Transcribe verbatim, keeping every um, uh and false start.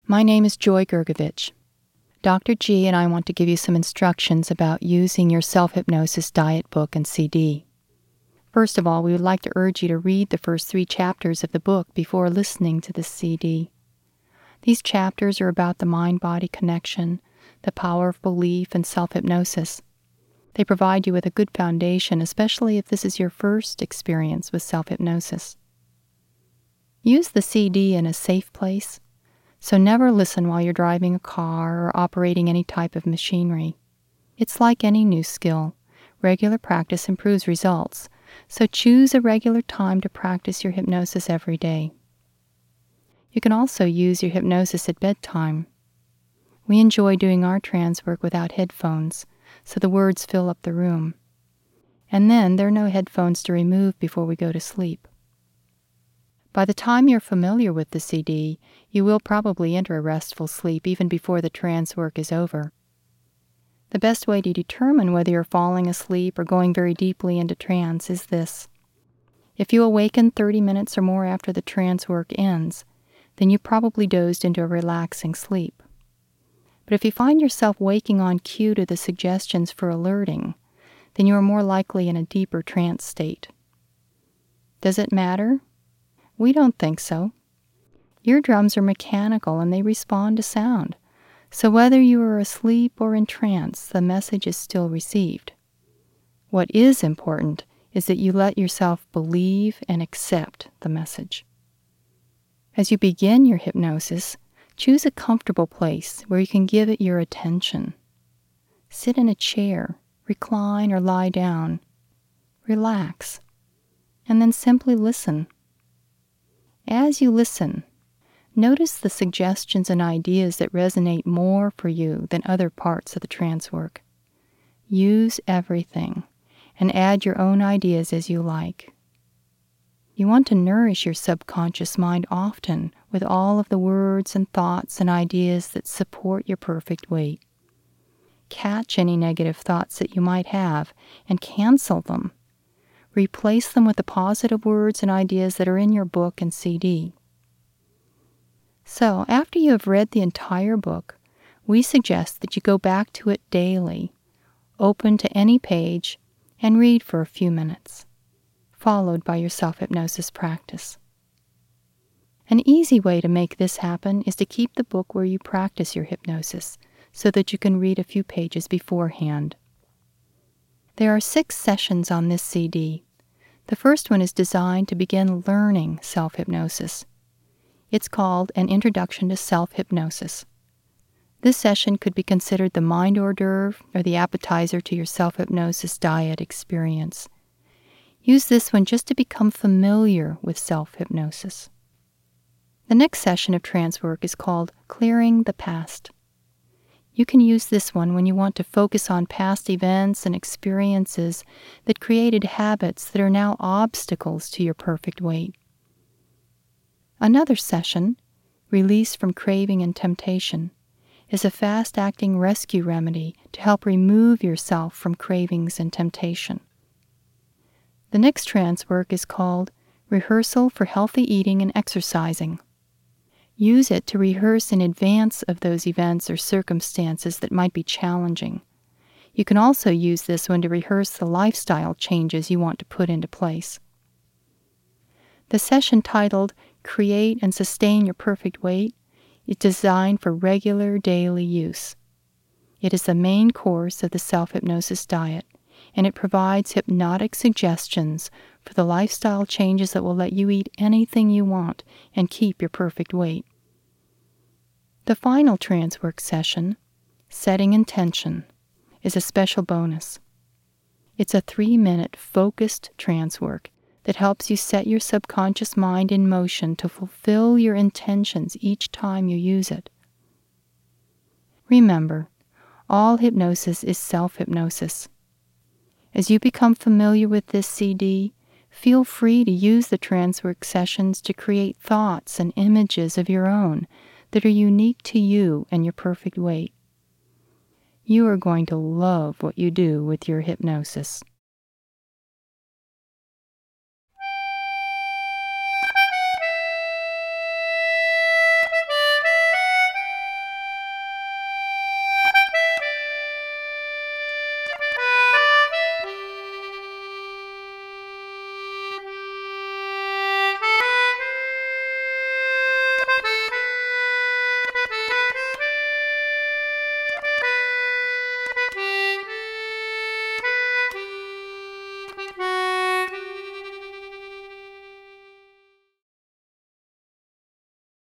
My name is Joy Gergovich. Doctor G and I want to give you some instructions about using your self-hypnosis diet book and C D. First of all, we would like to urge you to read the first three chapters of the book before listening to this C D. These chapters are about the mind-body connection, the power of belief, and self-hypnosis. They provide you with a good foundation, especially if this is your first experience with self-hypnosis. Use the C D in a safe place, so never listen while you're driving a car or operating any type of machinery. It's like any new skill. Regular practice improves results, so choose a regular time to practice your hypnosis every day. You can also use your hypnosis at bedtime. We enjoy doing our trance work without headphones, so the words fill up the room. And then there are no headphones to remove before we go to sleep. By the time you're familiar with the C D, you will probably enter a restful sleep even before the trance work is over. The best way to determine whether you're falling asleep or going very deeply into trance is this. If you awaken thirty minutes or more after the trance work ends, then you probably dozed into a relaxing sleep. But if you find yourself waking on cue to the suggestions for alerting, then you are more likely in a deeper trance state. Does it matter? We don't think so. Eardrums are mechanical and they respond to sound, so whether you are asleep or in trance, the message is still received. What is important is that you let yourself believe and accept the message. As you begin your hypnosis, choose a comfortable place where you can give it your attention. Sit in a chair, recline, or lie down. Relax, and then simply listen. As you listen, notice the suggestions and ideas that resonate more for you than other parts of the trance work. Use everything and add your own ideas as you like. You want to nourish your subconscious mind often with all of the words and thoughts and ideas that support your perfect weight. Catch any negative thoughts that you might have and cancel them. Replace them with the positive words and ideas that are in your book and C D. So, after you have read the entire book, we suggest that you go back to it daily, open to any page, and read for a few minutes, followed by your self-hypnosis practice. An easy way to make this happen is to keep the book where you practice your hypnosis, so that you can read a few pages beforehand. There are six sessions on this C D. The first one is designed to begin learning self-hypnosis. It's called An Introduction to Self-Hypnosis. This session could be considered the mind hors d'oeuvre or the appetizer to your self-hypnosis diet experience. Use this one just to become familiar with self-hypnosis. The next session of trance work is called Clearing the Past. You can use this one when you want to focus on past events and experiences that created habits that are now obstacles to your perfect weight. Another session, Release from Craving and Temptation, is a fast-acting rescue remedy to help remove yourself from cravings and temptation. The next trance work is called Rehearsal for Healthy Eating and Exercising. Use it to rehearse in advance of those events or circumstances that might be challenging. You can also use this one to rehearse the lifestyle changes you want to put into place. The session titled Create and Sustain Your Perfect Weight is designed for regular daily use. It is the main course of the self-hypnosis diet, and it provides hypnotic suggestions for the lifestyle changes that will let you eat anything you want and keep your perfect weight. The final trance work session, Setting Intention, is a special bonus. It's a three-minute focused trance work that helps you set your subconscious mind in motion to fulfill your intentions each time you use it. Remember, all hypnosis is self-hypnosis. As you become familiar with this C D, feel free to use the trance work sessions to create thoughts and images of your own that are unique to you and your perfect weight. You are going to love what you do with your hypnosis.